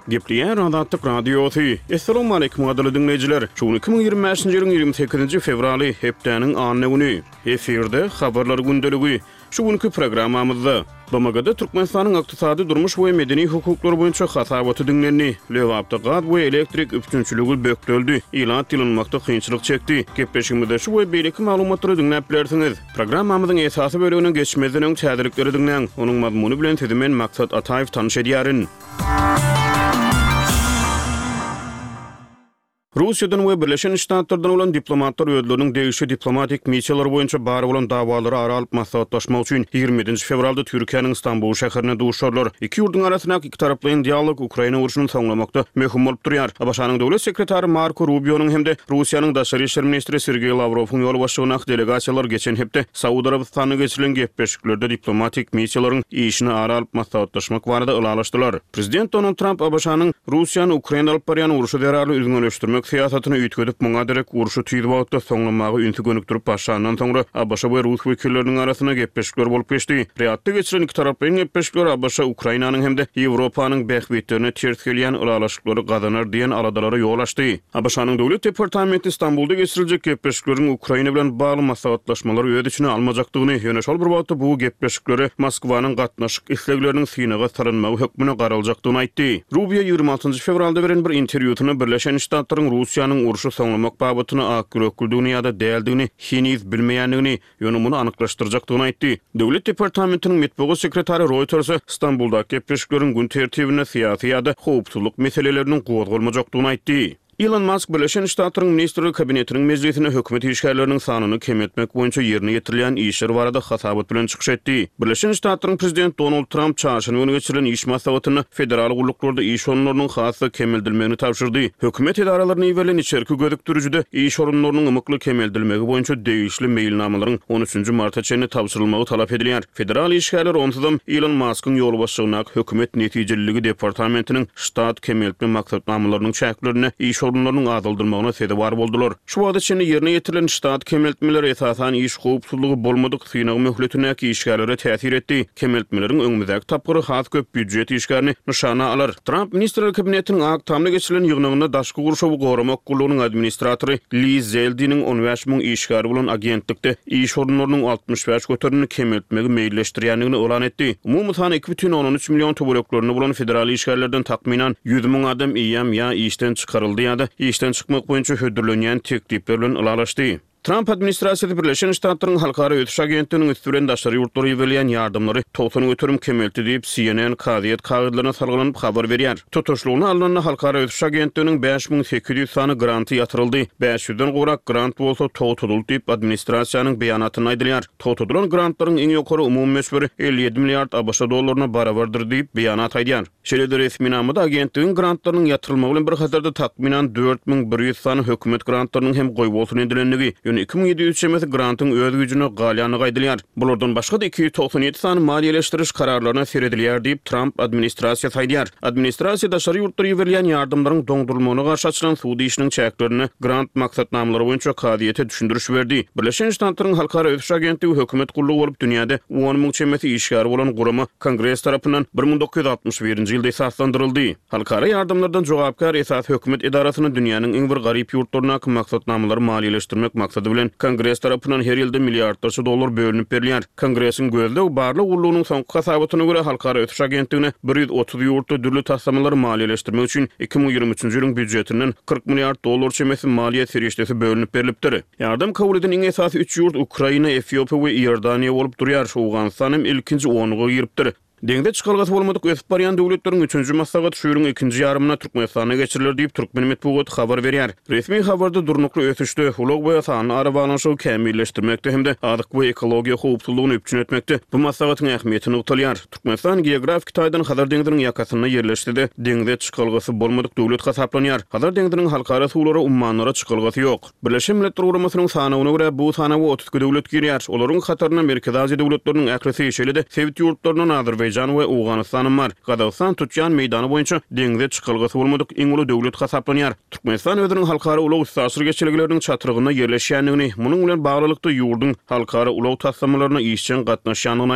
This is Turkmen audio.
Gepliyen Adatlık Radyosu. Esselamu aleyküm adlı dinleyiciler. Şu 2025. yılın 28. fevrali heptaning anı günü. Efirde haberler gündeligi. Şu günkü programmamızda Bamagada Türkmenistan'ın iqtisadi durmuş ve medeni hukukları boyunca hasabatı dinlenni. Lewapda gaz ve elektrik üpçünçülüğü böktöldi. İlan tilinmakta kıyınçılık çekti. Gepleşimizde şu ve belki malumatları dinlep bilersiniz. Programmamızın esası bölümünün geçmezden ön çadırlıkları dinlen. Onun mazmunu bilen tedimen Maksat Atayev tanış ediyarin. Rusiyadan ve Birleşen Ştatlardan olan diplomatlar ödülünün değişi diplomatik missiyalar boyunca bari olan davaları aralıp maslahatlaşmak için 27. fevralda Türkiye'nin İstanbul şehrine duşarlar. İki yurdun arasında iki taraflayın diyalog Ukrayna uğraşını sonlamakta mühim olup duruyor. Abaşanın devlet sekreteri Marco Rubio'nun hem de Rusiyanın Dışişleri İşleri Ministri Sergey Lavrov'un yol başçılığına delegasyyalar geçen hepte Saudi Arabistan'a geçirilen gepleşiklerde diplomatik missiyaların işini aralıp maslahatlaşmak varada ılalaştılar. Prezident Donald Trump Abaşanın Rusiyanın Ukrayna alıp barayan uğraşı derarlı üzgünleştirmek siyasatını ütgödüp muňa derek uruşy tüýdüp soňlamagy ünsü gönükdirip başlandan soňra Abaşa we Rus wekilleriniň arasynda gepleşikler bolup geçdi. Reýatda geçiren iki taraplaryň gepleşikleri Abaşa Ukrainanyň hem de Ýewropanyň bähbetlerine ters gelýän ulalaşykları gadanar diýen aladalary ýol açdy. Abaşanyň döwlet departamenti İstanbulda geçiriljek gepleşiklerin Ukraina bilen bagly maslahatlaşmalary öýde içine almajakdygyny ýöne şol bir wagtda bu gepleşikleri Moskwanyň gatnaşyk islegleriniň synyga sarynmagy hökmüne garaljakdygyny aýtdy. Rubio 26. fevralda beren bir interwýusyna Birleşen Ştatlaryň Rusiyanın uruşu sonlamak babatyny aküröküldüğünü ya da däldigini hiniz bilmeýändigini ýönümini anyklaşdyrjakdygyny aýtdy. Döwlet departamentiniň metbuat sekretary Reuters İstanbulda gepleşikleriň gün tertibine syýasy ýa-da howpsuzlyk meseleleriniň gowdalmajakdygyny aýtdy. Elon Musk Birleşen Ştatlaryň Ministrleri Kabinetiniň meclisine hökümet işgärleriniň sanyny kemetmek boýunça ýerine ýetirilýän işler barada hasabat bilen çykyş etdi. Birleşen Ştatlaryň prezidenti Donald Trump çarşyny öňe geçirilen iş maslahatyny federal guluklarda iş orunlarynyň hasy kemeldilmegini tapşyrdy. Hökümet edaralaryny berilen içerki gödükdürüjüde iş orunlarynyň ymykly kemeldilmegi boýunça degişli mailnamalaryň 13. marta çenli tapşyrylmagy talap edilýär. Federal işgärler onsuzam Elon Musk'yň ýol başçylygyna hökümet netijeliligi departamentiniň ştat kemeltme maksatnamalarynyň çäklerini iş sorunlarının azaldırmağına sebep var boldular. Şu wagtda içinde yerine getirilen ştat kemeltmeleri esasan iş howpsuzlygy bolmadyk synagy möhletine işgärlere täsir etdi. Kemeltmeleriň öňümizäki tapgyry has köp büdjet işgärini nişana alar. Trump Ministrleri Kabinetiniň aktamda geçirilen ýygnagyna daşky gurşawy goramak gulunyň administratory Liz Zeldiniň 15.000 işgär bilen agentlikde iş orunlarynyň 65 göterini kemeltmegi meýilleşdirýändigini elan etdi. Umumy sany 2,13 million töwereklerini bulan federal işgärlerden takminan 100.000 adam iýem ýa işten çykaryldy ýa-da işten çykmak boýunça hödürlenýän teklipler bilen ulalaşdy. Trump administrasiýasy Birleşen Ştatlaryň halkara ötüş agentliginiň üstüren daşary ýurtlara ýeberilýän ýardymlary togsany götürüm kemelti diýip CNN kadiýet kagydlaryna salgynyp habar berýär. Tutuşlugyny alynan halkara ötüş agentliginiň 5800 sany granty ýatyryldy. 500-den gowrak grant bolsa togtudul diýip administrasiýanyň beýanatyny aýdylýar. Togtudulan grantlaryň iň ýokary umumy meşberi 57 milliard ABŞ dollaryna barabardyr diýip beýanat aýdýar. Şeýle resmi namada agentligiň grantlarynyň ýatyrylmagy bilen bir hazırda takminan 4100 sany hökümet grantlarynyň hem goýbolsuny edilenligi 2700 şemesi grantın öz gücüne galýanyny aýdylýar. Bulardan başga da 297 sany maliýeleşdiriş kararlaryna seredilýär diýip Trump administrasiýasy aýdýar. Administrasiýa daşary ýurtlara berilýän ýardymlaryň doňdurulmagyna garşy açylan suwdy işiniň çäklerini grant maksatnamalary boýunça kadiýete düşündürüş berdi. Birleşen Ştatlaryň halkara ötüş agentligi hökümet gullugy bolup dünýäde 10.000 şemesi işgär bolan gurama Kongress tarapyndan 1961-nji ýylda esaslandyryldy. Halkara ýardymlardan jogapkar esas hökümet edarasyny dünýäniň iň bir garyp ýurtlaryna maksatnamalary maliýeleşdirmek maksady bilen Kongress tarapyndan her ýylda milliardlarça dollar bölünip berilýär. Kongressiň gözlegi barlyk gullugynyň soňky hasabatyna görä halkara ötüş agentligine 130 ýurtda dürli taslamalary maliýeleşdirmek üçin 2023-nji ýylyň büdjetinden 40 milliard dollar çemesi maliýet serişdesi bölünip berilipdir. Ýardam kabul eden iň esasy 3 ýurt Ukraina, Etiopiýa we Iordaniýa bolup durýar. Owganistan hem ilkinji 10-gy giripdir. Deňde çykargaty bolmadyk ösüp barýan döwletleriň 3-nji maslahat şuýuryň 2-nji ýarymyna Türkmenistana geçirilir diýip Türkmen metbuat habar berýär. Resmi habarda durnukly ösüşde ulug we sany arabalanşygy kämilleşdirmekde hem de adyk we ekologiýa howpsuzlygyny öpçün etmekde bu maslahatyň ähmiýetini utalýar. Türkmenistan geografik taýdan Hazar deňdiriň ýakasyna ýerleşdi. Deňde çykargasy bolmadyk döwlet hasaplanýar. Hazar deňdiriň halkara suwlara ummanlara çykargasy ýok. Birleşen Milletler Guramasynyň sanawyna görä bu sanawy 30 döwlet girýär. Olaryň hatarına Merkez Aziýa döwletleriniň äkresi şeýle-de Sowet ýurtlarynyň Azerbaýjan we Owganistan bar. Gazawstan tutýan meýdany boýunça deňde çykargasy bolmadyk iň uly döwlet hasaplanýar. Türkmenistan özüniň halkara ulug sasyr geçiligleriniň çatyrygyna ýerleşýändigini, munyň bilen baglykda ýurdun halkara ulug taslamalaryna işçen gatnaşýanyny